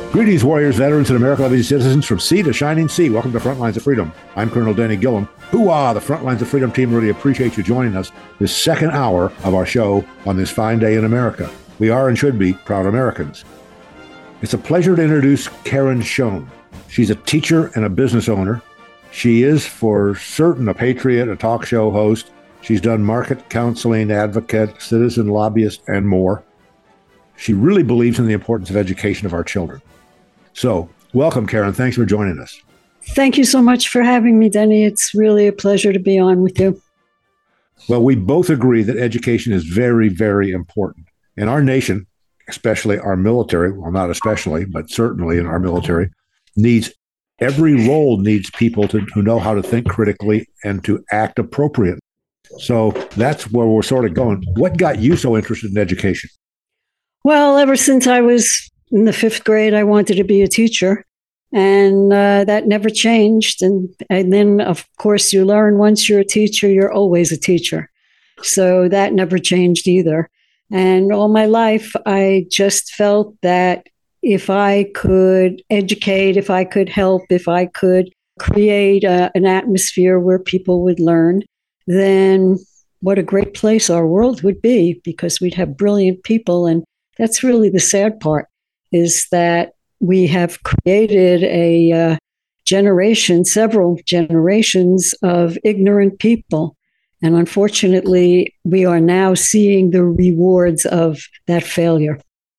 Greetings, warriors, veterans, and American-loving citizens from sea to shining sea. Welcome to Frontlines of Freedom. I'm Colonel Danny Gillum. Hoo-ah! The Frontlines of Freedom team really appreciate you joining us this second hour of our show on this fine day in America. We are and should be proud Americans. It's a pleasure to introduce Karen Schoen. She's a teacher and a business owner. She is, for certain, a patriot, a talk show host. She's done market counseling, advocate, citizen lobbyist, and more. She really believes in the importance of education of our children. So, welcome, Karen. Thanks for joining us. Thank you so much for having me, Denny. It's really a pleasure to be on with you. Well, we both agree that education is very, very important. And our nation, especially our military, well, not especially, but certainly in our military, every role needs people who know how to think critically and to act appropriately. So that's where we're sort of going. What got you so interested in education? Well, ever since I was in the 5th grade, I wanted to be a teacher, and that never changed. And then, of course, you learn once you're a teacher, you're always a teacher. So that never changed either. And all my life, I just felt that if I could educate, if I could help, if I could create an atmosphere where people would learn, then what a great place our world would be, because we'd have brilliant people. And that's really the sad part, is that we have created a several generations of ignorant people. And unfortunately, we are now seeing the rewards of that failure.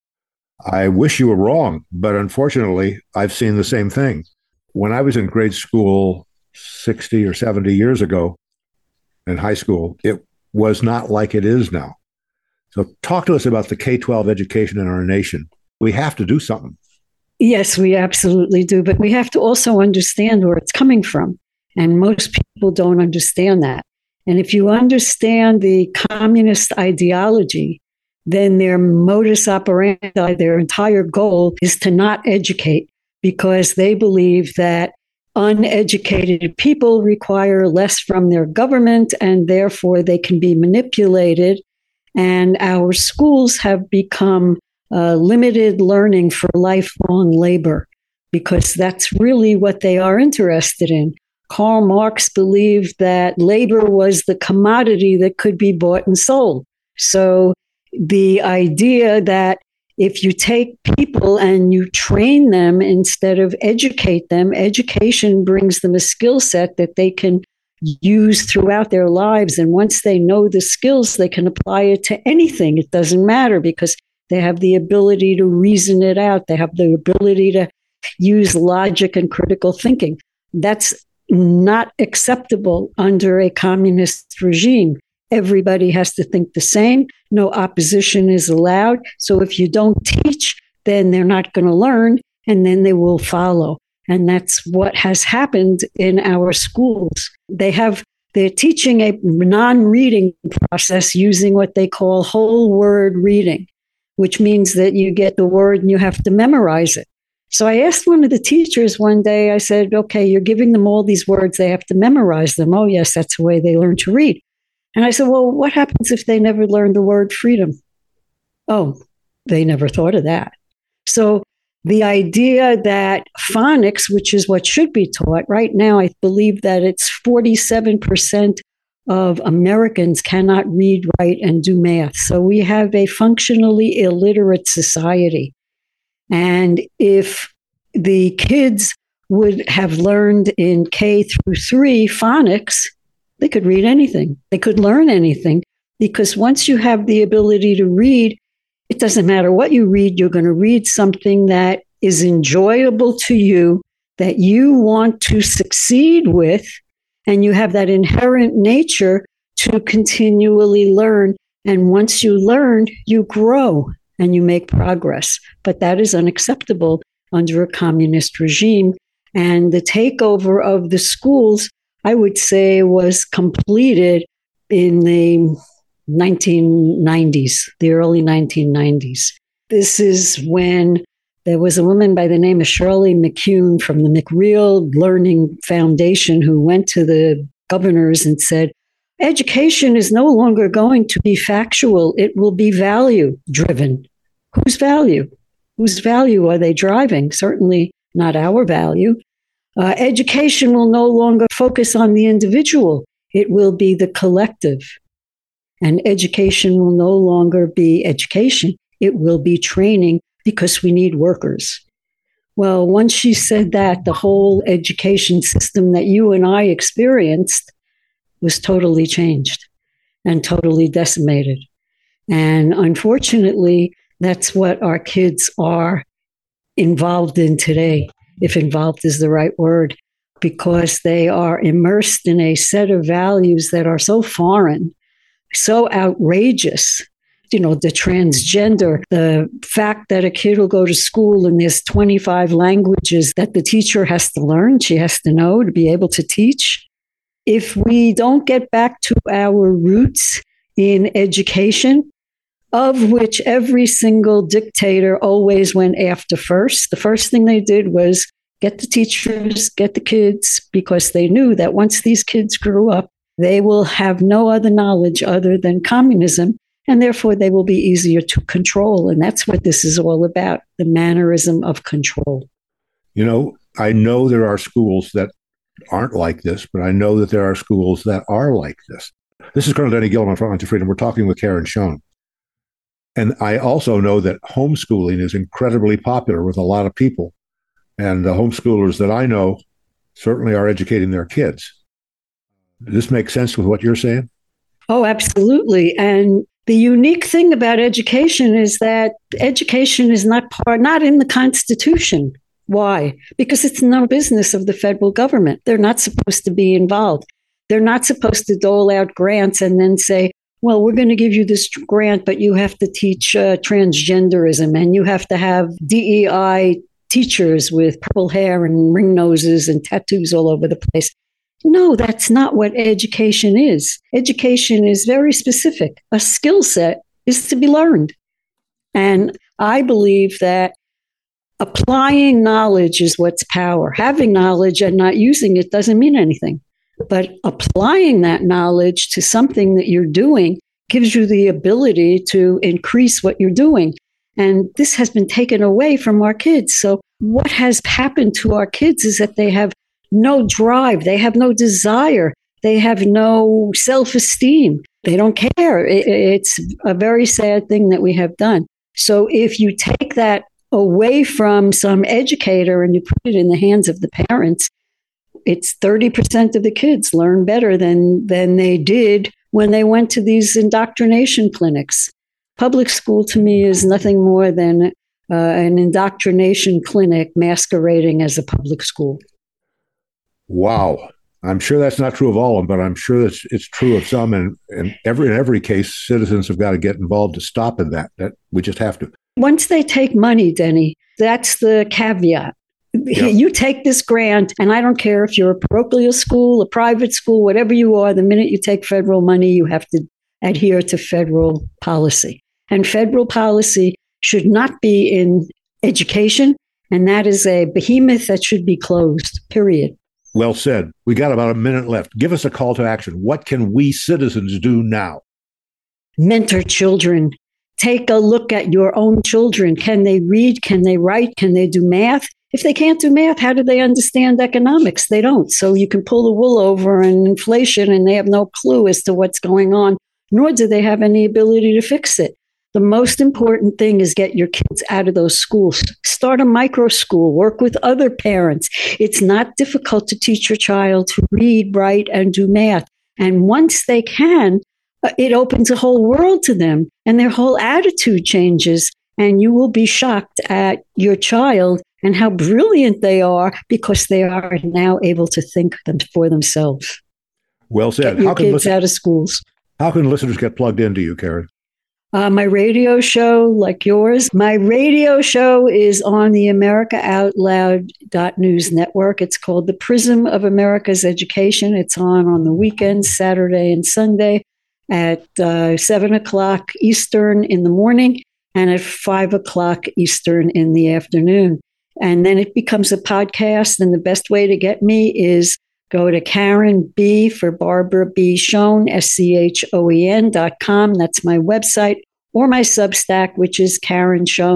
I wish you were wrong, but unfortunately, I've seen the same thing. When I was in grade school 60 or 70 years ago, in high school, it was not like it is now. So talk to us about the K-12 education in our nation. We have to do something. Yes, we absolutely do. But we have to also understand where it's coming from. And most people don't understand that. And if you understand the communist ideology, then their modus operandi, their entire goal is to not educate, because they believe that uneducated people require less from their government, and therefore they can be manipulated. And our schools have become limited learning for lifelong labor, because that's really what they are interested in. Karl Marx believed that labor was the commodity that could be bought and sold. So the idea that if you take people and you train them instead of educate them, education brings them a skill set that they can use throughout their lives. And once they know the skills, they can apply it to anything. It doesn't matter, because they have the ability to reason it out. They have the ability to use logic and critical thinking. That's not acceptable under a communist regime. Everybody has to think the same. No opposition is allowed. So if you don't teach, then they're not going to learn, and then they will follow. And that's what has happened in our schools. They're teaching a non-reading process using what they call whole word reading, which means that you get the word and you have to memorize it. So I asked one of the teachers one day, I said, okay, you're giving them all these words, they have to memorize them. Oh, yes, that's the way they learn to read. And I said, well, what happens if they never learn the word freedom? Oh, they never thought of that. So the idea that phonics, which is what should be taught, right now I believe that it's 47% of Americans cannot read, write, and do math. So we have a functionally illiterate society. And if the kids would have learned in K through 3 phonics, they could read anything. They could learn anything, because once you have the ability to read, it doesn't matter what you read, you're going to read something that is enjoyable to you, that you want to succeed with, and you have that inherent nature to continually learn. And once you learn, you grow and you make progress. But that is unacceptable under a communist regime. And the takeover of the schools, I would say, was completed in the 1990s, the early 1990s. This is when there was a woman by the name of Shirley McCune from the McReal Learning Foundation who went to the governors and said, education is no longer going to be factual. It will be value driven. Whose value? Whose value are they driving? Certainly not our value. Education will no longer focus on the individual. It will be the collective. And education will no longer be education. It will be training because we need workers. Well, once she said that, the whole education system that you and I experienced was totally changed and totally decimated. And unfortunately, that's what our kids are involved in today, if involved is the right word, because they are immersed in a set of values that are so foreign, so outrageous. You know, the transgender, the fact that a kid will go to school and there's 25 languages that the teacher has to learn, she has to know to be able to teach. If we don't get back to our roots in education, of which every single dictator always went after first. The first thing they did was get the teachers, get the kids, because they knew that once these kids grew up, they will have no other knowledge other than communism, and therefore they will be easier to control. And that's what this is all about, the mannerism of control. You know, I know there are schools that aren't like this, but I know that there are schools that are like this. This is Colonel Denny Gillum on Frontlines of Freedom. We're talking with Karen Schoen. And I also know that homeschooling is incredibly popular with a lot of people. And the homeschoolers that I know certainly are educating their kids. Does this make sense with what you're saying? Oh, absolutely. And the unique thing about education is that education is not in the Constitution. Why? Because it's no business of the federal government. They're not supposed to be involved. They're not supposed to dole out grants and then say, well, we're going to give you this grant, but you have to teach transgenderism and you have to have DEI teachers with purple hair and ring noses and tattoos all over the place. No, that's not what education is. Education is very specific. A skill set is to be learned. And I believe that applying knowledge is what's power. Having knowledge and not using it doesn't mean anything. But applying that knowledge to something that you're doing gives you the ability to increase what you're doing. And this has been taken away from our kids. So what has happened to our kids is that they have no drive. They have no desire. They have no self-esteem. They don't care. It's a very sad thing that we have done. So if you take that away from some educator and you put it in the hands of the parents, it's 30% of the kids learn better than they did when they went to these indoctrination clinics. Public school to me is nothing more than an indoctrination clinic masquerading as a public school. Wow. I'm sure that's not true of all of them, but I'm sure that it's true of some. And in every case, citizens have got to get involved to stop in that. That we just have to. Once they take money, Denny, that's the caveat. Yep. You take this grant, and I don't care if you're a parochial school, a private school, whatever you are, the minute you take federal money, you have to adhere to federal policy. And federal policy should not be in education, and that is a behemoth that should be closed, period. Well said. We got about a minute left. Give us a call to action. What can we citizens do now? Mentor children. Take a look at your own children. Can they read? Can they write? Can they do math? If they can't do math, how do they understand economics? They don't. So you can pull the wool over an inflation and they have no clue as to what's going on, nor do they have any ability to fix it. The most important thing is get your kids out of those schools. Start a micro school. Work with other parents. It's not difficult to teach your child to read, write, and do math. And once they can, it opens a whole world to them and their whole attitude changes. And you will be shocked at your child and how brilliant they are because they are now able to think for themselves. Well said. Get your kids out of schools. How can listeners get plugged into you, Karen? My radio show, like yours, my radio show is on the AmericaOutloud.news network. It's called The Prism of America's Education. It's on the weekends, Saturday and Sunday at 7 o'clock Eastern in the morning and at 5 o'clock Eastern in the afternoon. And then it becomes a podcast. And the best way to get me is go to Karen B for Barbara B. Schoen, SCHOEN.com. That's my website, or my Substack, which is KarenSchoen.com.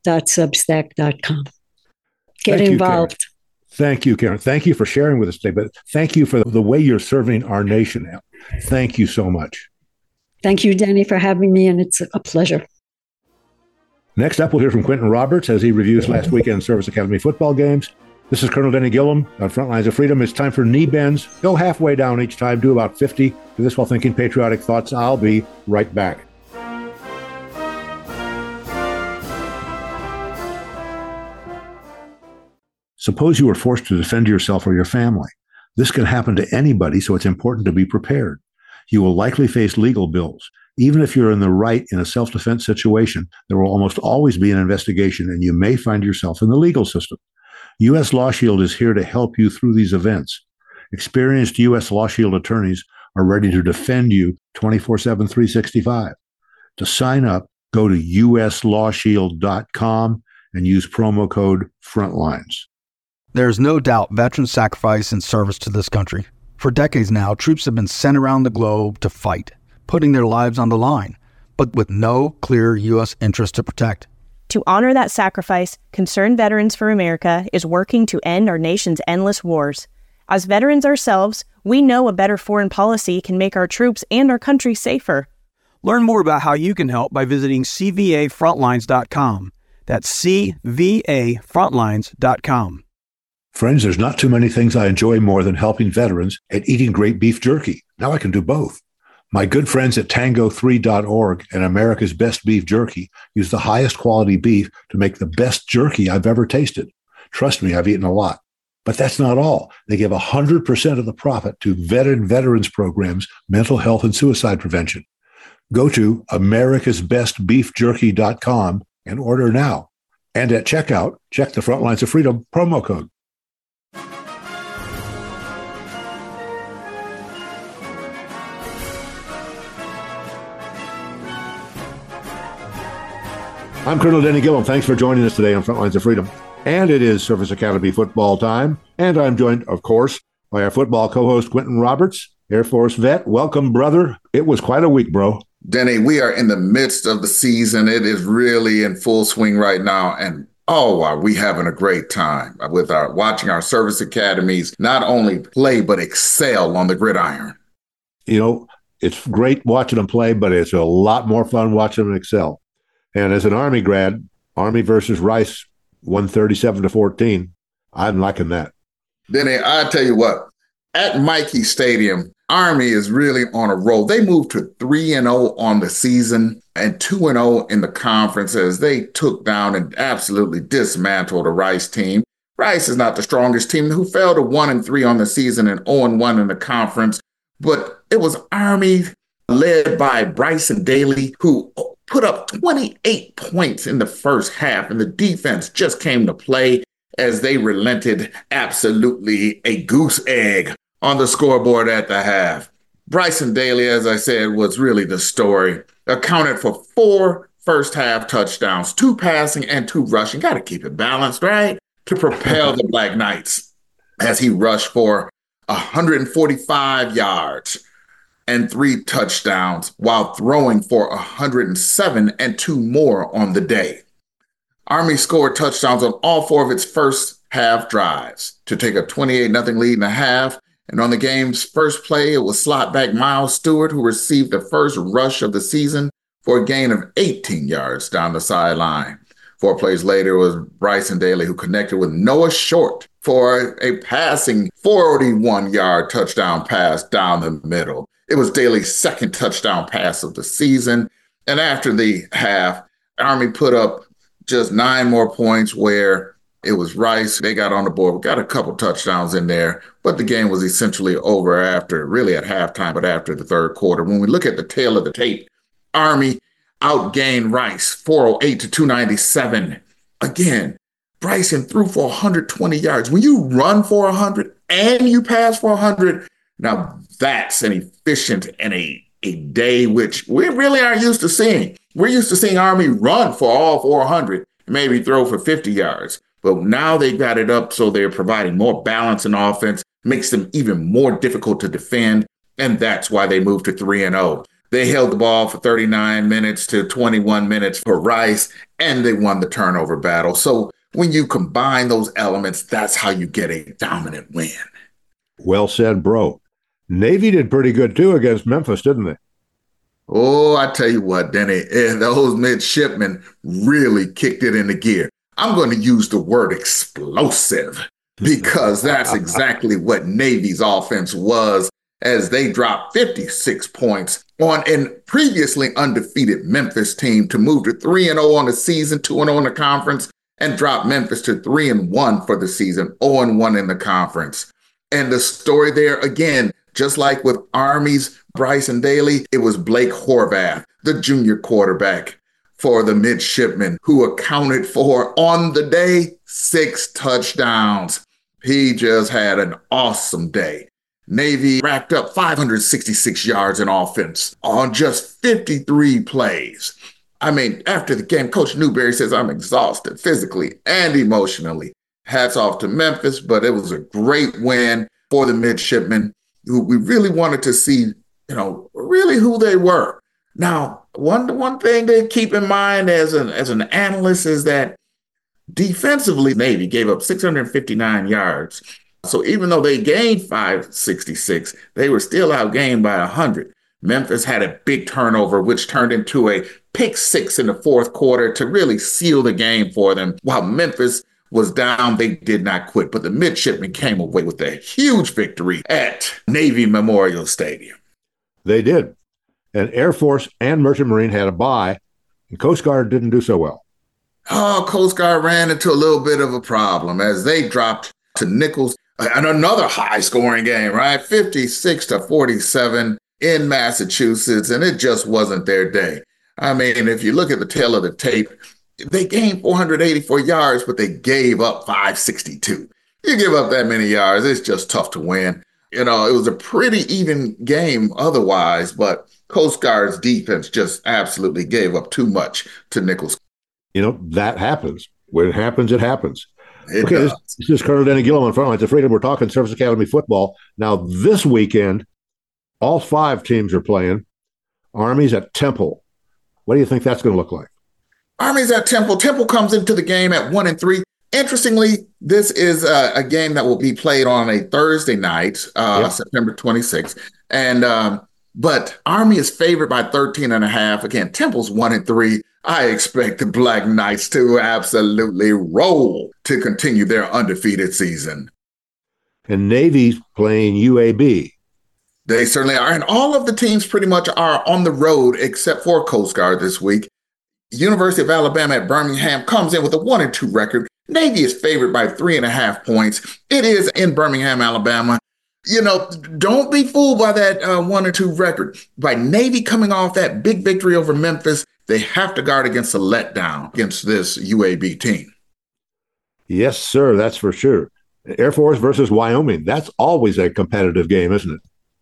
karen.substack.com. Get Thank you, involved. Karen. Thank you, Karen. Thank you for sharing with us today, but thank you for the way you're serving our nation. Thank you so much. Thank you, Denny, for having me, and it's a pleasure. Next up, we'll hear from Quentin Roberts as he reviews last weekend's Service Academy football games. This is Colonel Denny Gillum on Frontlines of Freedom. It's time for knee bends. Go halfway down each time. Do about 50. Do this while thinking patriotic thoughts. I'll be right back. Suppose you are forced to defend yourself or your family. This can happen to anybody, so it's important to be prepared. You will likely face legal bills. Even if you're in the right in a self-defense situation, there will almost always be an investigation, and you may find yourself in the legal system. U.S. Law Shield is here to help you through these events. Experienced U.S. Law Shield attorneys are ready to defend you 24/7, 365. To sign up, go to uslawshield.com and use promo code FRONTLINES. There is no doubt veterans sacrifice in service to this country. For decades now, troops have been sent around the globe to fight, putting their lives on the line, but with no clear U.S. interest to protect. To honor that sacrifice, Concerned Veterans for America is working to end our nation's endless wars. As veterans ourselves, we know a better foreign policy can make our troops and our country safer. Learn more about how you can help by visiting cvafrontlines.com. That's cvafrontlines.com. Friends, there's not too many things I enjoy more than helping veterans and eating great beef jerky. Now I can do both. My good friends at tango3.org and America's Best Beef Jerky use the highest quality beef to make the best jerky I've ever tasted. Trust me, I've eaten a lot. But that's not all. They give 100% of the profit to veterans programs, mental health, and suicide prevention. Go to americasbestbeefjerky.com and order now. And at checkout, check the Frontlines of Freedom promo code. I'm Colonel Denny Gillum. Thanks for joining us today on Frontlines of Freedom. And it is Service Academy football time. And I'm joined, of course, by our football co-host, Quentin Roberts, Air Force vet. Welcome, brother. It was quite a week, bro. Denny, we are in the midst of the season. It is really in full swing right now. And are we having a great time with watching our service academies not only play, but excel on the gridiron. You know, it's great watching them play, but it's a lot more fun watching them excel. And as an Army grad, Army versus Rice, 137-14, I'm liking that. Denny, I tell you what, at Mikey Stadium, Army is really on a roll. They moved to 3-0 on the season and 2-0 in the conference as they took down and absolutely dismantled the Rice team. Rice is not the strongest team, who fell to 1-3 on the season and 0-1 in the conference. But it was Army led by Bryson Daly, who put up 28 points in the first half, and the defense just came to play as they relented absolutely a goose egg on the scoreboard at the half. Bryson Daly, as I said, was really the story. Accounted for 4 first-half touchdowns, 2 passing and 2 rushing. Got to keep it balanced, right? To propel the Black Knights as he rushed for 145 yards and 3 touchdowns while throwing for 107 and 2 more on the day. Army scored touchdowns on all 4 of its first half drives to take a 28-0 lead in the half. And on the game's first play, it was slot back Miles Stewart, who received the first rush of the season for a gain of 18 yards down the sideline. 4 plays later, it was Bryson Daly who connected with Noah Short for a passing 41-yard touchdown pass down the middle. It was Daly's second touchdown pass of the season. And after the half, Army put up just 9 more points where it was Rice. They got on the board. We got a couple touchdowns in there, but the game was essentially over after, really at halftime, but after the third quarter. When we look at the tail of the tape, Army outgained Rice 408-297. Again, Bryson threw for 120 yards. When you run for 100 and you pass for 100, now that's an efficient and a day which we really aren't used to seeing. We're used to seeing Army run for all 400 and maybe throw for 50 yards. But now they got it up so they're providing more balance in offense, makes them even more difficult to defend, and that's why they moved to 3-0. They held the ball for 39 minutes to 21 minutes for Rice, and they won the turnover battle. So when you combine those elements, that's how you get a dominant win. Well said, bro. Navy did pretty good, too, against Memphis, didn't they? Oh, I tell you what, Denny, those midshipmen really kicked it into gear. I'm going to use the word explosive because that's exactly what Navy's offense was, as they dropped 56 points on a previously undefeated Memphis team to move to 3-0 on the season, 2-0 in the conference, and drop Memphis to 3-1 for the season, 0-1 in the conference. And the story there, again, just like with Army's Bryson Daly, it was Blake Horvath, the junior quarterback for the midshipmen, who accounted for, on the day, 6 touchdowns. He just had an awesome day. Navy racked up 566 yards in offense on just 53 plays. I mean, after the game, Coach Newberry says, I'm exhausted physically and emotionally. Hats off to Memphis, but it was a great win for the midshipmen, who we really wanted to see, really who they were. Now, one thing to keep in mind as an analyst is that defensively, Navy gave up 659 yards. So even though they gained 566, they were still outgained by 100. Memphis had a big turnover, which turned into a pick 6 in the fourth quarter to really seal the game for them. While Memphis was down, they did not quit. But the midshipmen came away with a huge victory at Navy Memorial Stadium. They did. And Air Force and Merchant Marine had a bye, and Coast Guard didn't do so well. Oh, Coast Guard ran into a little bit of a problem as they dropped to Nichols. And another high-scoring game, right? 56-47 in Massachusetts, and it just wasn't their day. I mean, if you look at the tail of the tape, they gained 484 yards, but they gave up 562. You give up that many yards, it's just tough to win. It was a pretty even game otherwise, but Coast Guard's defense just absolutely gave up too much to Nichols. That happens. When it happens, it happens. This is Colonel Denny Gillum on Frontlines of Freedom. We're talking Service Academy football. Now, this weekend, all 5 teams are playing. Army's at Temple. What do you think that's going to look like? Army's at Temple. Temple comes into the game at 1-3. Interestingly, this is a game that will be played on a Thursday night, September 26th. But Army is favored by 13.5. Again, Temple's 1-3. I expect the Black Knights to absolutely roll to continue their undefeated season. And Navy's playing UAB. They certainly are. And all of the teams pretty much are on the road except for Coast Guard this week. University of Alabama at Birmingham comes in with a 1-2 record. Navy is favored by 3.5 points. It is in Birmingham, Alabama. Don't be fooled by that 1-2 record. By Navy coming off that big victory over Memphis, they have to guard against a letdown against this UAB team. Yes, sir. That's for sure. Air Force versus Wyoming. That's always a competitive game, isn't it?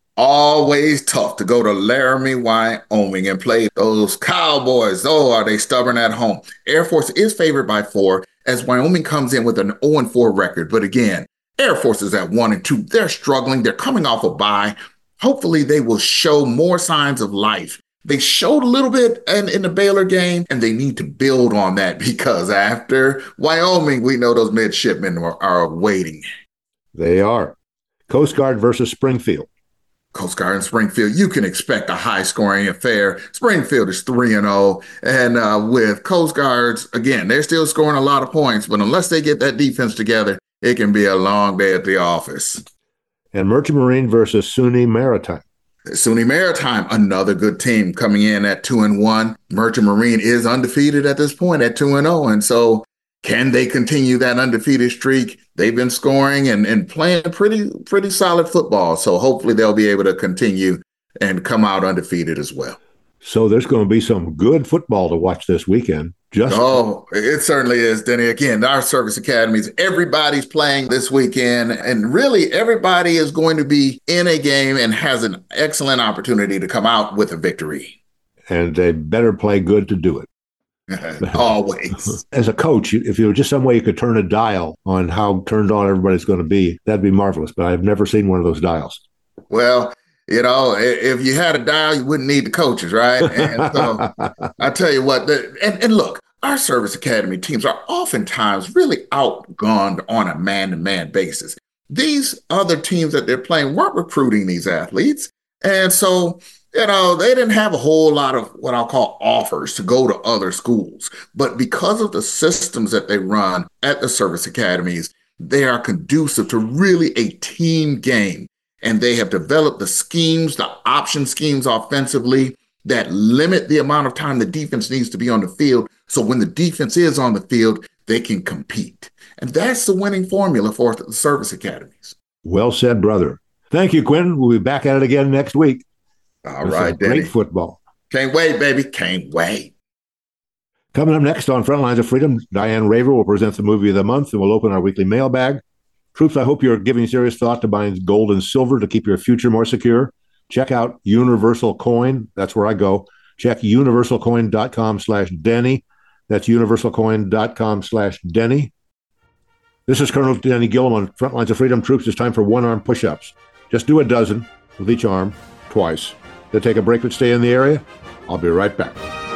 Always tough to go to Laramie, Wyoming and play those Cowboys. Oh, are they stubborn at home? Air Force is favored by 4 as Wyoming comes in with an 0-4 record. But again, Air Force is at 1-2. They're struggling. They're coming off a bye. Hopefully they will show more signs of life. They showed a little bit in the Baylor game, and they need to build on that because after Wyoming, we know those midshipmen are waiting. They are. Coast Guard versus Springfield. Coast Guard and Springfield, you can expect a high-scoring affair. Springfield is 3-0, and with Coast Guards, again, they're still scoring a lot of points, but unless they get that defense together, it can be a long day at the office. And Merchant Marine versus SUNY Maritime. SUNY Maritime, another good team coming in at 2-1. Merchant Marine is undefeated at this point at 2-0, and so can they continue that undefeated streak? They've been scoring and playing pretty solid football. So hopefully they'll be able to continue and come out undefeated as well. So there's going to be some good football to watch this weekend. It certainly is, Denny. Again, our service academies, everybody's playing this weekend, and really everybody is going to be in a game and has an excellent opportunity to come out with a victory. And they better play good to do it. Always. As a coach, if there was just some way you could turn a dial on how turned on everybody's going to be, that'd be marvelous. But I've never seen one of those dials. Well, If you had a dial, you wouldn't need the coaches, right? And so I tell you what, and look, our service academy teams are oftentimes really outgunned on a man-to-man basis. These other teams that they're playing weren't recruiting these athletes. And so, they didn't have a whole lot of what I'll call offers to go to other schools. But because of the systems that they run at the service academies, they are conducive to really a team game. And they have developed the schemes, the option schemes offensively that limit the amount of time the defense needs to be on the field. So when the defense is on the field, they can compete. And that's the winning formula for the service academies. Well said, brother. Thank you, Quentin. We'll be back at it again next week. All right, Danny. Great football. Can't wait, baby. Can't wait. Coming up next on Frontlines of Freedom, Diane Raver will present the movie of the month, and we'll open our weekly mailbag. Troops, I hope you're giving serious thought to buying gold and silver to keep your future more secure. Check out Universal Coin. That's where I go. Check universalcoin.com/Denny. That's universalcoin.com/Denny. This is Colonel Denny Gillum on Frontlines of Freedom. Troops, it's time for one-arm push-ups. Just do a dozen with each arm twice. Then take a break but stay in the area. I'll be right back.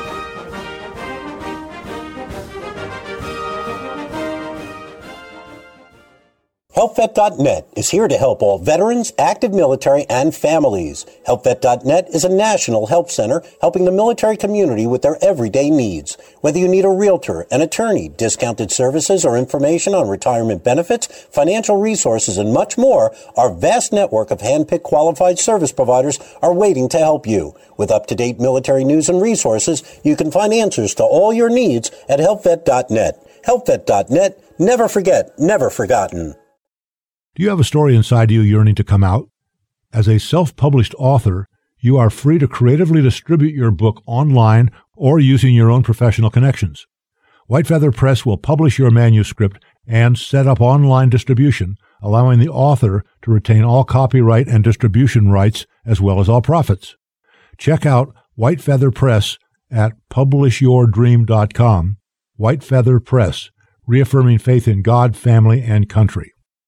HelpVet.net is here to help all veterans, active military, and families. HelpVet.net is a national help center helping the military community with their everyday needs. Whether you need a realtor, an attorney, discounted services, or information on retirement benefits, financial resources, and much more, our vast network of hand-picked qualified service providers are waiting to help you. With up-to-date military news and resources, you can find answers to all your needs at HelpVet.net. HelpVet.net. Never forget, never forgotten. Do you have a story inside you yearning to come out? As a self-published author, you are free to creatively distribute your book online or using your own professional connections. White Feather Press will publish your manuscript and set up online distribution, allowing the author to retain all copyright and distribution rights as well as all profits. Check out White Feather Press at publishyourdream.com. White Feather Press, reaffirming faith in God, family, and country.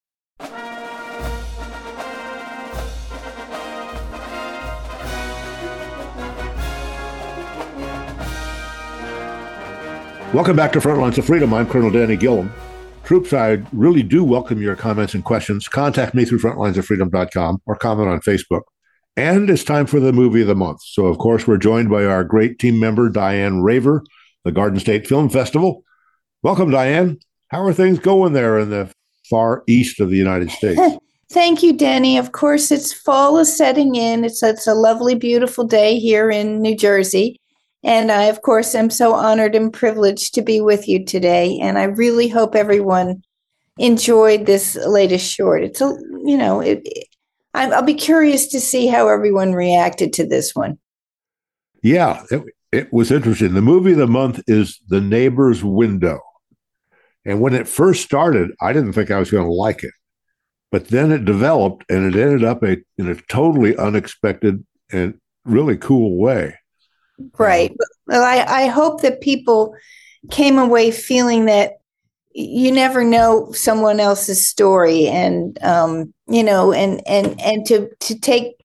Welcome back to Frontlines of Freedom. I'm Colonel Danny Gillum. Troops, I really do welcome your comments and questions. Contact me through frontlinesoffreedom.com or comment on Facebook. And it's time for the movie of the month. So, of course, we're joined by our great team member, Diane Raver, the Garden State Film Festival. Welcome, Diane. How are things going there in the far east of the United States? Thank you, Danny. Of course, it's fall is setting in. It's a lovely, beautiful day here in New Jersey. And I, of course, am so honored and privileged to be with you today. And I really hope everyone enjoyed this latest short. It's I'll be curious to see how everyone reacted to this one. Yeah, it was interesting. The movie of the month is The Neighbor's Window. And when it first started, I didn't think I was going to like it. But then it developed, and it ended up in a totally unexpected and really cool way. Right. Well, I hope that people came away feeling that you never know someone else's story, and and to take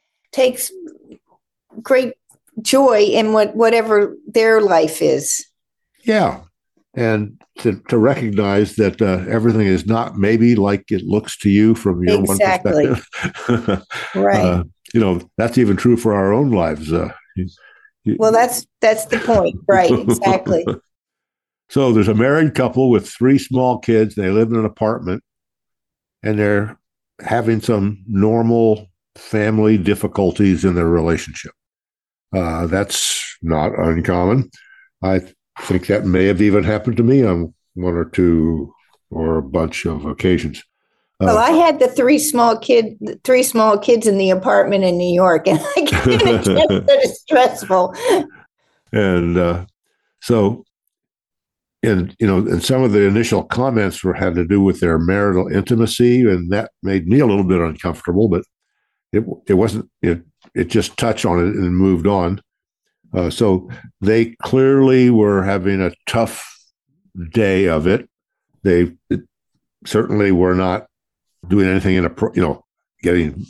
great joy in whatever their life is. Yeah, and to recognize that everything is not maybe like it looks to you from your one perspective. Right. That's even true for our own lives. Well, that's the point. Right. Exactly. So there's a married couple with 3 small kids. They live in an apartment, and they're having some normal family difficulties in their relationship. That's not uncommon. I think that may have even happened to me on one or two or a bunch of occasions. Well, I had the 3 small kids in the apartment in New York, and I can imagine it's stressful. And so, and some of the initial comments had to do with their marital intimacy, and that made me a little bit uncomfortable. But it wasn't. It just touched on it and moved on. So they clearly were having a tough day of it. They certainly were not doing anything getting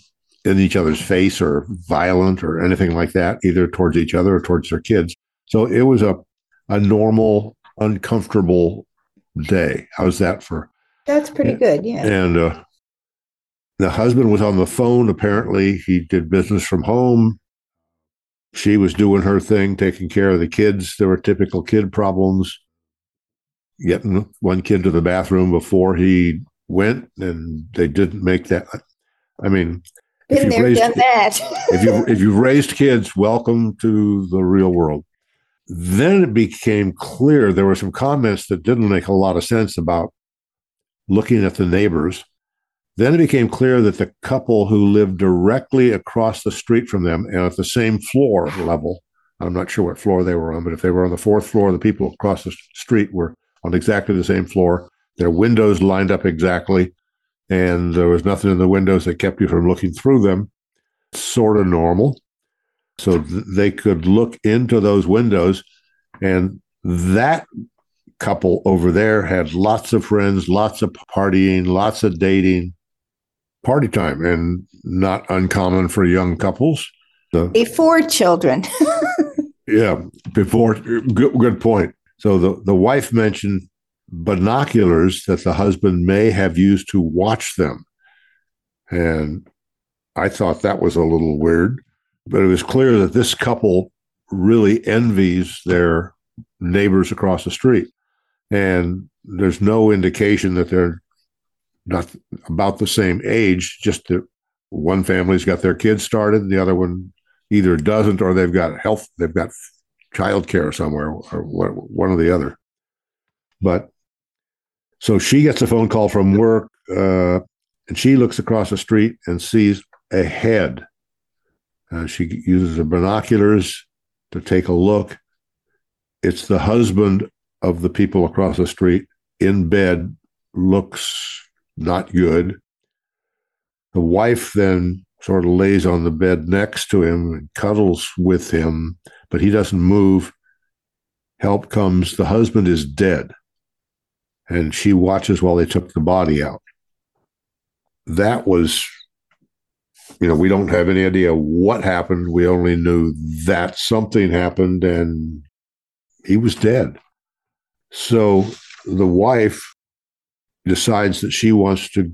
in each other's face or violent or anything like that, either towards each other or towards their kids. So it was a normal, uncomfortable day. How's that for? That's pretty good, yeah. And the husband was on the phone. Apparently, he did business from home. She was doing her thing, taking care of the kids. There were typical kid problems. Getting one kid to the bathroom before he went, and they didn't make that. I mean, been there, done that. if you've raised kids, welcome to the real world. Then it became clear there were some comments that didn't make a lot of sense about looking at the neighbors. Then it became clear that the couple who lived directly across the street from them and at the same floor level, I'm not sure what floor they were on, but if they were on the fourth floor, the people across the street were on exactly the same floor. Their windows lined up exactly, and there was nothing in the windows that kept you from looking through them. Sort of normal. So they could look into those windows, and that couple over there had lots of friends, lots of partying, lots of dating, party time, and not uncommon for young couples. Before children. Yeah, before. Good point. So the wife mentioned binoculars that the husband may have used to watch them. And I thought that was a little weird, but it was clear that this couple really envies their neighbors across the street. And there's no indication that they're not about the same age, just that one family's got their kids started, the other one either doesn't, or they've got childcare somewhere, or one or the other. But so she gets a phone call from work, and she looks across the street and sees a head. She uses the binoculars to take a look. It's the husband of the people across the street in bed, looks not good. The wife then sort of lays on the bed next to him and cuddles with him, but he doesn't move. Help comes. The husband is dead, and she watches while they took the body out. That was, we don't have any idea what happened. We only knew that something happened and he was dead. So the wife decides that she wants to,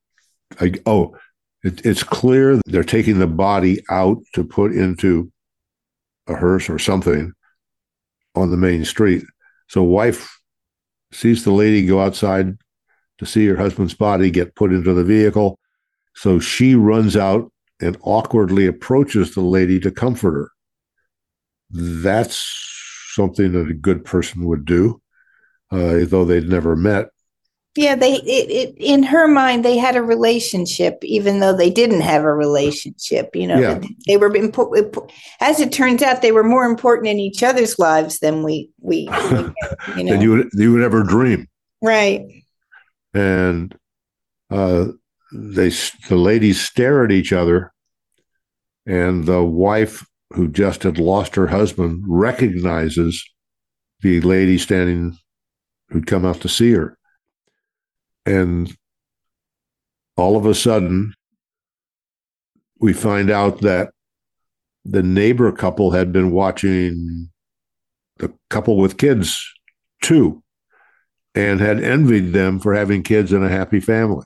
it's clear they're taking the body out to put into a hearse or something on the main street. So wife sees the lady go outside to see her husband's body get put into the vehicle. So she runs out and awkwardly approaches the lady to comfort her. That's something that a good person would do, though they'd never met. Yeah, in her mind, they had a relationship, even though they didn't have a relationship. Yeah. They were as it turns out, they were more important in each other's lives than we than you would ever dream. Right. And the ladies stare at each other, and the wife, who just had lost her husband, recognizes the lady who'd come out to see her. And all of a sudden, we find out that the neighbor couple had been watching the couple with kids too, and had envied them for having kids and a happy family.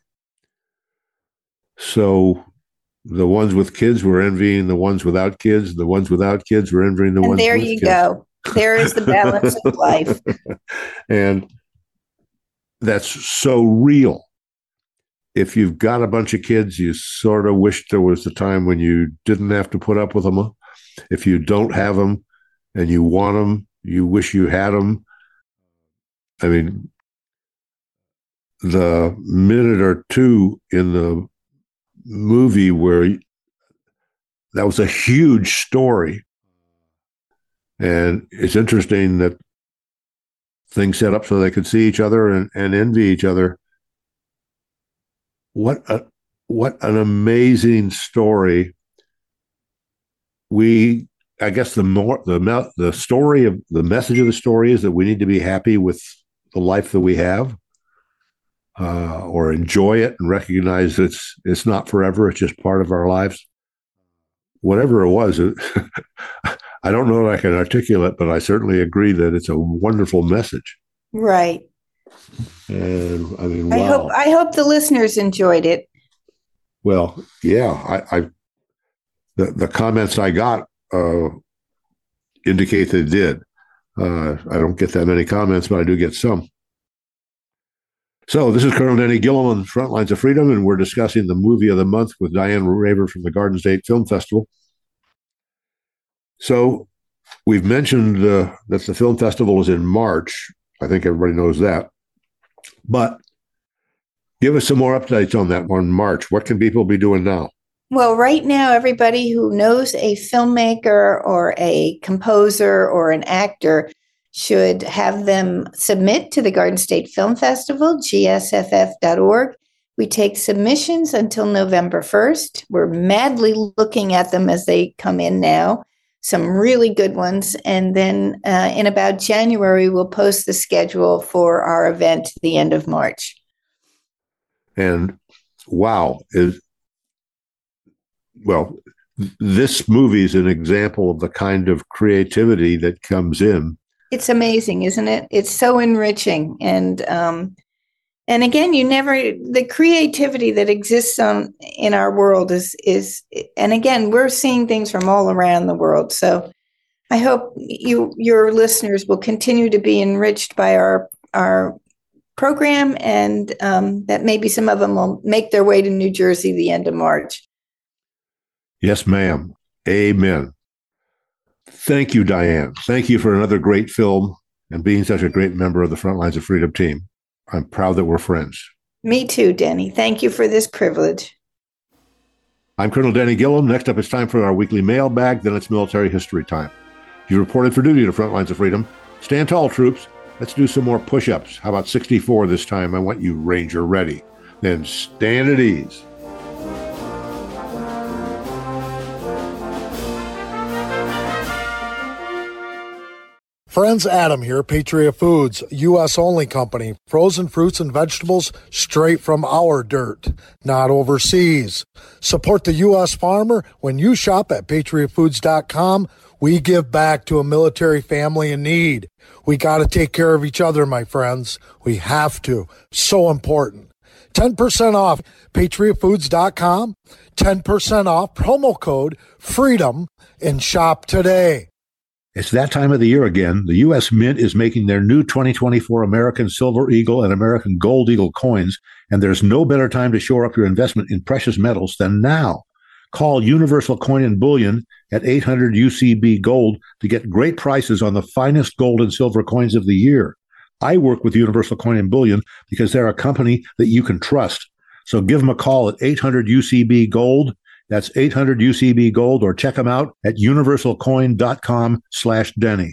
So the ones with kids were envying the ones without kids. The ones without kids were envying the ones with kids. And there you go. There is the balance of life. And that's so real. If you've got a bunch of kids, you sort of wish there was a time when you didn't have to put up with them. If you don't have them and you want them, you wish you had them. I mean, the minute or two in the movie where that was a huge story, and it's interesting that things set up so they could see each other and envy each other. What an amazing story. I guess the story of the message of the story is that we need to be happy with the life that we have, or enjoy it and recognize it's not forever. It's just part of our lives. whatever it was, I don't know that I can articulate, but I certainly agree that it's a wonderful message. Right. And I mean, wow. I hope the listeners enjoyed it. Well, yeah, the comments I got indicate they did. I don't get that many comments, but I do get some. So this is Colonel Denny Gillum on Frontlines of Freedom, and we're discussing the movie of the month with Diane Raver from the Garden State Film Festival. So we've mentioned that the film festival is in March. I think everybody knows that. But give us some more updates on that on March. What can people be doing now? Well, right now, everybody who knows a filmmaker or a composer or an actor should have them submit to the Garden State Film Festival, gsff.org. We take submissions until November 1st. We're madly looking at them as they come in now, some really good ones. And then in about January, we'll post the schedule for our event at the end of March. And wow, this movie is an example of the kind of creativity that comes in. It's amazing, isn't it? It's so enriching. And again, the creativity that exists in our world is, and again, we're seeing things from all around the world. So I hope your listeners will continue to be enriched by our program, and that maybe some of them will make their way to New Jersey the end of March. Yes, ma'am. Amen. Thank you, Diane. Thank you for another great film and being such a great member of the Frontlines of Freedom team. I'm proud that we're friends. Me too, Denny. Thank you for this privilege. I'm Colonel Denny Gillum. Next up, it's time for our weekly mailbag. Then it's military history time. You reported for duty to Frontlines of Freedom. Stand tall, troops. Let's do some more push-ups. How about 64 this time? I want you Ranger ready. Then stand at ease. Friends, Adam here, Patriot Foods, U.S. only company. Frozen fruits and vegetables straight from our dirt, not overseas. Support the U.S. farmer. When you shop at patriotfoods.com, we give back to a military family in need. We got to take care of each other, my friends. We have to. So important. 10% off patriotfoods.com, 10% off, promo code FREEDOM, and shop today. It's that time of the year again. The U.S. Mint is making their new 2024 American Silver Eagle and American Gold Eagle coins, and there's no better time to shore up your investment in precious metals than now. Call Universal Coin and Bullion at 800-UCB-GOLD to get great prices on the finest gold and silver coins of the year. I work with Universal Coin and Bullion because they're a company that you can trust. So give them a call at 800-UCB-GOLD. That's 800-UCB-GOLD, or check them out at universalcoin.com/Denny.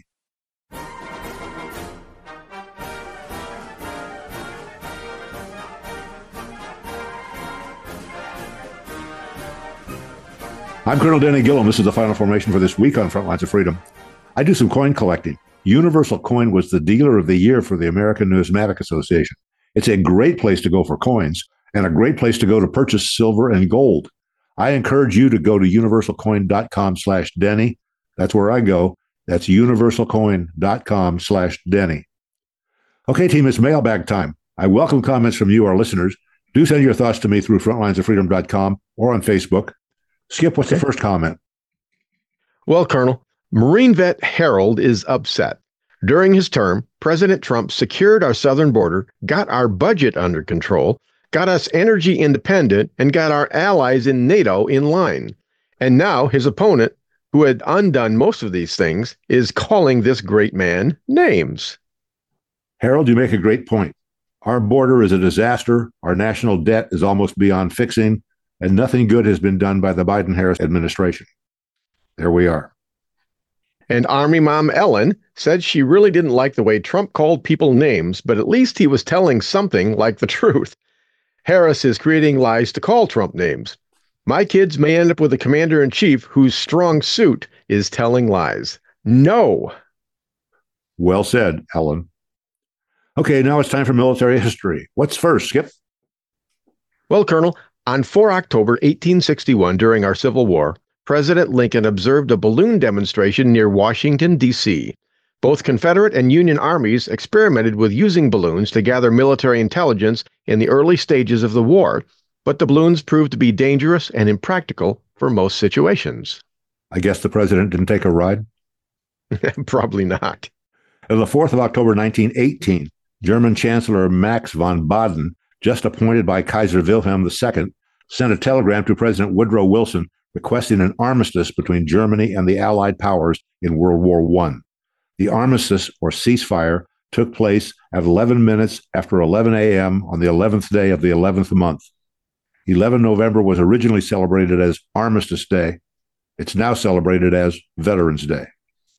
I'm Colonel Denny Gillum. This is the final formation for this week on Frontlines of Freedom. I do some coin collecting. Universal Coin was the dealer of the year for the American Numismatic Association. It's a great place to go for coins and a great place to go to purchase silver and gold. I encourage you to go to universalcoin.com/Denny. That's where I go. That's universalcoin.com/Denny. Okay, team, it's mailbag time. I welcome comments from you, our listeners. Do send your thoughts to me through frontlinesoffreedom.com or on Facebook. Skip, what's the first comment? Well, Colonel, Marine vet Harold is upset. During his term, President Trump secured our southern border, got our budget under control, got us energy independent, and got our allies in NATO in line. And now his opponent, who had undone most of these things, is calling this great man names. Harold, you make a great point. Our border is a disaster. Our national debt is almost beyond fixing, and nothing good has been done by the Biden-Harris administration. There we are. And Army Mom Ellen said she really didn't like the way Trump called people names, but at least he was telling something like the truth. Harris is creating lies to call Trump names. My kids may end up with a commander-in-chief whose strong suit is telling lies. No. Well said, Ellen. Okay, now it's time for military history. What's first, Skip? Well, Colonel, on 4 October 1861, during our Civil War, President Lincoln observed a balloon demonstration near Washington, D.C. Both Confederate and Union armies experimented with using balloons to gather military intelligence in the early stages of the war, but the balloons proved to be dangerous and impractical for most situations. I guess the president didn't take a ride? Probably not. On the 4th of October, 1918, German Chancellor Max von Baden, just appointed by Kaiser Wilhelm II, sent a telegram to President Woodrow Wilson requesting an armistice between Germany and the Allied powers in World War I. The armistice, or ceasefire, took place at 11 minutes after 11 a.m. on the 11th day of the 11th month. 11 November was originally celebrated as Armistice Day. It's now celebrated as Veterans Day.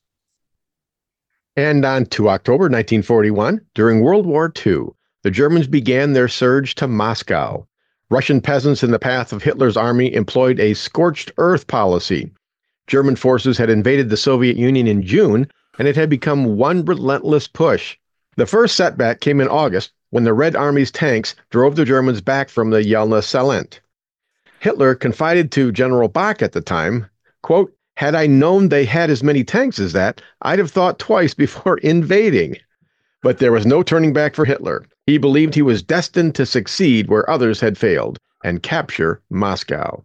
And on to October 1941, during World War II, the Germans began their surge to Moscow. Russian peasants in the path of Hitler's army employed a scorched earth policy. German forces had invaded the Soviet Union in June, and it had become one relentless push. The first setback came in August, when the Red Army's tanks drove the Germans back from the Yelnya Salient. Hitler confided to General Bach at the time, quote, "Had I known they had as many tanks as that, I'd have thought twice before invading." But there was no turning back for Hitler. He believed he was destined to succeed where others had failed and capture Moscow.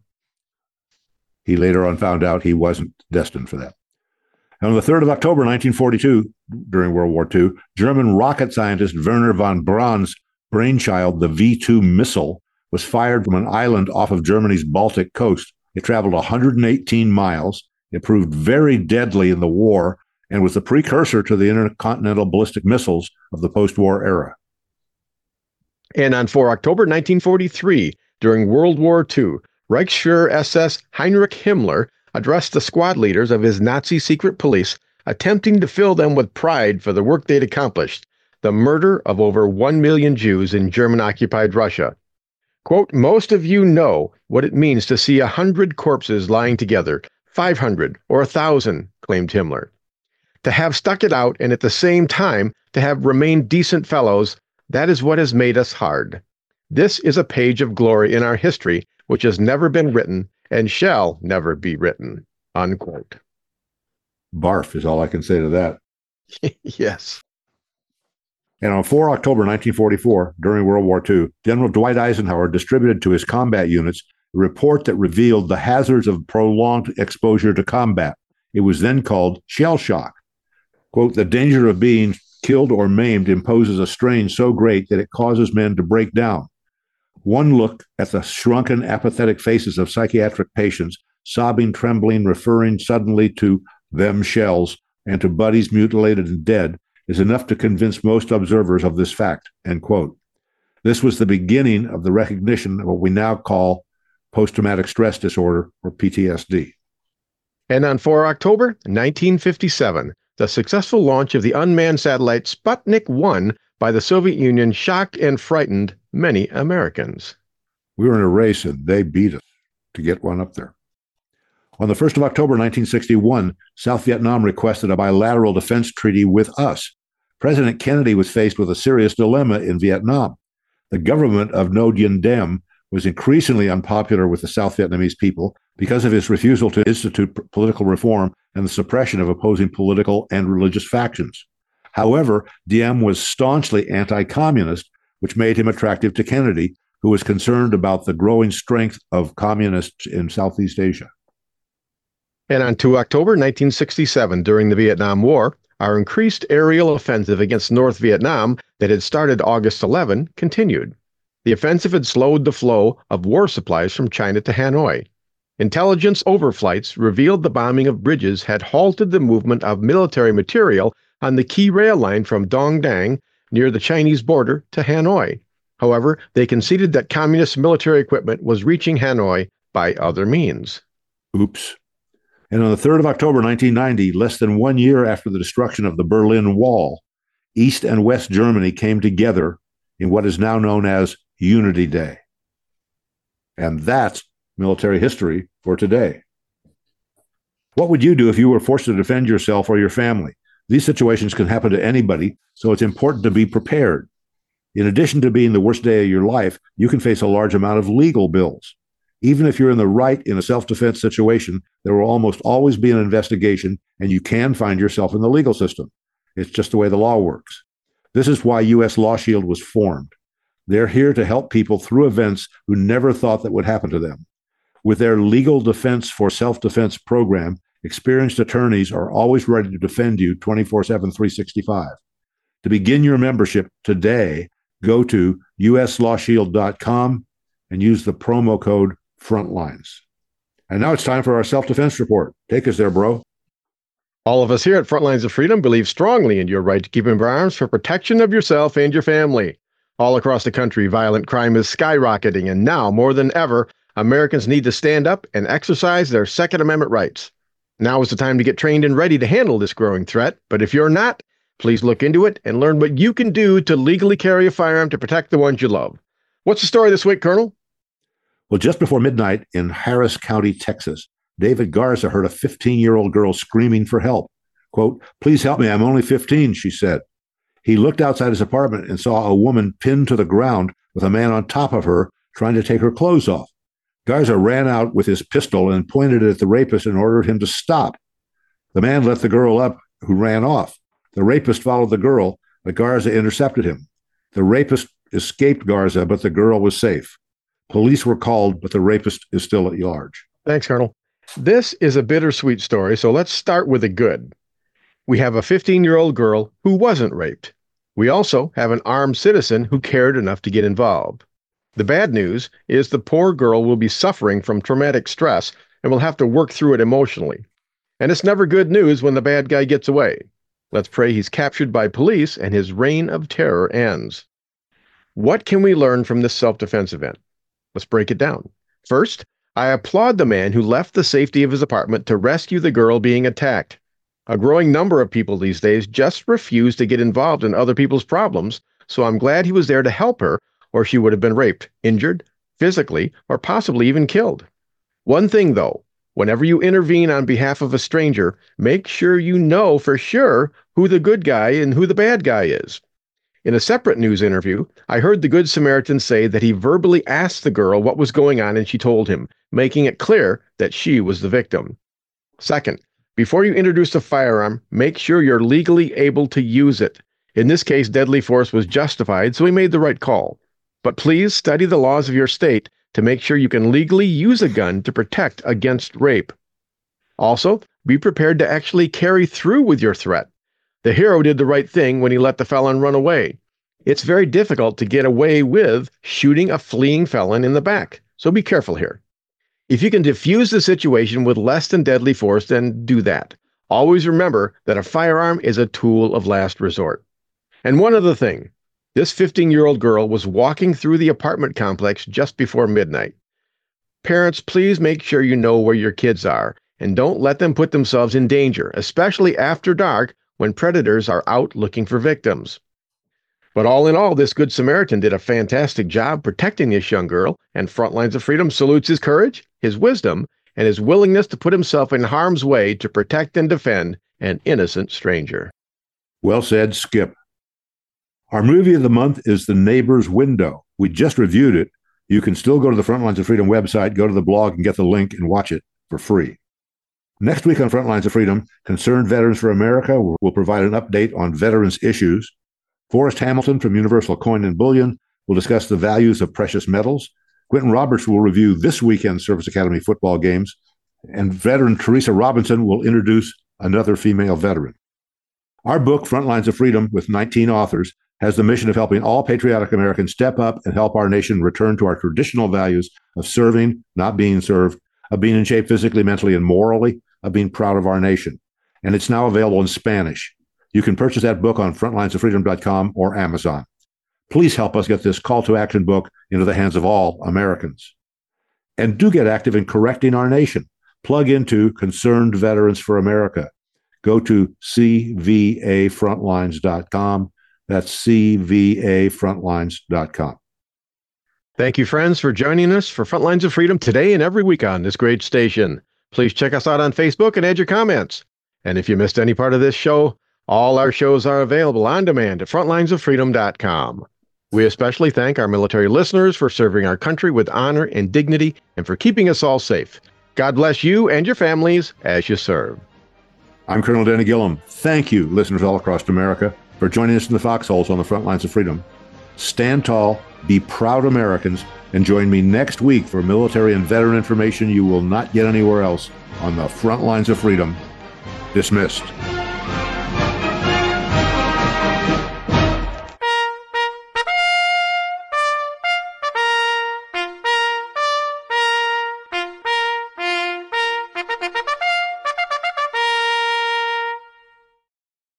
He later on found out he wasn't destined for that. And on the 3rd of October, 1942, during World War II, German rocket scientist Wernher von Braun's brainchild, the V-2 missile, was fired from an island off of Germany's Baltic coast. It traveled 118 miles. It proved very deadly in the war and was the precursor to the intercontinental ballistic missiles of the post-war era. And on 4 October 1943, during World War II, Reichsfuhrer SS Heinrich Himmler addressed the squad leaders of his Nazi secret police, attempting to fill them with pride for the work they'd accomplished, the murder of over 1 million Jews in German-occupied Russia. Quote, "Most of you know what it means to see 100 corpses lying together, 500 or 1,000, claimed Himmler. To have stuck it out and at the same time to have remained decent fellows, that is what has made us hard. This is a page of glory in our history which has never been written and shall never be written," unquote. Barf is all I can say to that. Yes. And on 4 October 1944, during World War II, General Dwight Eisenhower distributed to his combat units a report that revealed the hazards of prolonged exposure to combat. It was then called shell shock. Quote, "The danger of being killed or maimed imposes a strain so great that it causes men to break down. One look at the shrunken, apathetic faces of psychiatric patients, sobbing, trembling, referring suddenly to them shells and to bodies mutilated and dead, is enough to convince most observers of this fact," end quote. This was the beginning of the recognition of what we now call post-traumatic stress disorder, or PTSD. And on 4 October 1957, the successful launch of the unmanned satellite Sputnik 1 by the Soviet Union shocked and frightened many Americans. We were in a race and they beat us to get one up there. On the 1st of October 1961, South Vietnam requested a bilateral defense treaty with us. President Kennedy was faced with a serious dilemma in Vietnam. The government of Ngo Dinh Diem was increasingly unpopular with the South Vietnamese people because of his refusal to institute political reform and the suppression of opposing political and religious factions. However, Diem was staunchly anti-communist, which made him attractive to Kennedy, who was concerned about the growing strength of communists in Southeast Asia. And on 2 October 1967, during the Vietnam War, our increased aerial offensive against North Vietnam that had started August 11 continued. The offensive had slowed the flow of war supplies from China to Hanoi. Intelligence overflights revealed the bombing of bridges had halted the movement of military material on the key rail line from Dong Dang near the Chinese border to Hanoi. However, they conceded that communist military equipment was reaching Hanoi by other means. Oops. And on the 3rd of October 1990, less than 1 year after the destruction of the Berlin Wall, East and West Germany came together in what is now known as Unity Day. And that's military history for today. What would you do if you were forced to defend yourself or your family? These situations can happen to anybody, so it's important to be prepared. In addition to being the worst day of your life, you can face a large amount of legal bills. Even if you're in the right in a self-defense situation, there will almost always be an investigation, and you can find yourself in the legal system. It's just the way the law works. This is why U.S. Law Shield was formed. They're here to help people through events who never thought that would happen to them. With their Legal Defense for Self-Defense program, experienced attorneys are always ready to defend you 24/7, 365. To begin your membership today, go to uslawshield.com and use the promo code FRONTLINES. And now it's time for our self-defense report. Take us there, bro. All of us here at Frontlines of Freedom believe strongly in your right to keep and bear arms for protection of yourself and your family. All across the country, violent crime is skyrocketing, and now, more than ever, Americans need to stand up and exercise their Second Amendment rights. Now is the time to get trained and ready to handle this growing threat, but if you're not, please look into it and learn what you can do to legally carry a firearm to protect the ones you love. What's the story this week, Colonel? Well, just before midnight in Harris County, Texas, David Garza heard a 15-year-old girl screaming for help. Quote, "Please help me, I'm only 15, she said. He looked outside his apartment and saw a woman pinned to the ground with a man on top of her trying to take her clothes off. Garza ran out with his pistol and pointed it at the rapist and ordered him to stop. The man let the girl up, who ran off. The rapist followed the girl, but Garza intercepted him. The rapist escaped Garza, but the girl was safe. Police were called, but the rapist is still at large." Thanks, Colonel. This is a bittersweet story, so let's start with the good. We have a 15-year-old girl who wasn't raped. We also have an armed citizen who cared enough to get involved. The bad news is the poor girl will be suffering from traumatic stress and will have to work through it emotionally. And it's never good news when the bad guy gets away. Let's pray he's captured by police and his reign of terror ends. What can we learn from this self-defense event? Let's break it down. First, I applaud the man who left the safety of his apartment to rescue the girl being attacked. A growing number of people these days just refuse to get involved in other people's problems, so I'm glad he was there to help her, or she would have been raped, injured, physically, or possibly even killed. One thing, though, whenever you intervene on behalf of a stranger, make sure you know for sure who the good guy and who the bad guy is. In a separate news interview, I heard the Good Samaritan say that he verbally asked the girl what was going on and she told him, making it clear that she was the victim. Second, before you introduce a firearm, make sure you're legally able to use it. In this case, deadly force was justified, so he made the right call. But please study the laws of your state to make sure you can legally use a gun to protect against rape. Also, be prepared to actually carry through with your threat. The hero did the right thing when he let the felon run away. It's very difficult to get away with shooting a fleeing felon in the back, so be careful here. If you can defuse the situation with less than deadly force, then do that. Always remember that a firearm is a tool of last resort. And one other thing, this 15-year-old girl was walking through the apartment complex just before midnight. Parents, please make sure you know where your kids are, and don't let them put themselves in danger, especially after dark when predators are out looking for victims. But all in all, this Good Samaritan did a fantastic job protecting this young girl, and Frontlines of Freedom salutes his courage, his wisdom, and his willingness to put himself in harm's way to protect and defend an innocent stranger. Well said, Skip. Our movie of the month is The Neighbor's Window. We just reviewed it. You can still go to the Frontlines of Freedom website, go to the blog, and get the link and watch it for free. Next week on Frontlines of Freedom, Concerned Veterans for America will provide an update on veterans issues. Forrest Hamilton from Universal Coin and Bullion will discuss the values of precious metals. Quentin Roberts will review this weekend's Service Academy football games. And veteran Teresa Robinson will introduce another female veteran. Our book, Frontlines of Freedom, with 19 authors, has the mission of helping all patriotic Americans step up and help our nation return to our traditional values of serving, not being served, of being in shape physically, mentally, and morally, of being proud of our nation. And it's now available in Spanish. You can purchase that book on frontlinesoffreedom.com or Amazon. Please help us get this call to action book into the hands of all Americans. And do get active in correcting our nation. Plug into Concerned Veterans for America. Go to cvafrontlines.com. That's cvafrontlines.com. Thank you, friends, for joining us for Frontlines of Freedom today and every week on this great station. Please check us out on Facebook and add your comments. And if you missed any part of this show, all our shows are available on demand at frontlinesoffreedom.com. We especially thank our military listeners for serving our country with honor and dignity and for keeping us all safe. God bless you and your families as you serve. I'm Colonel Danny Gillum. Thank you, listeners all across America, for joining us in the foxholes on the front lines of freedom. Stand tall, be proud Americans, and join me next week for military and veteran information you will not get anywhere else on the front lines of freedom. Dismissed.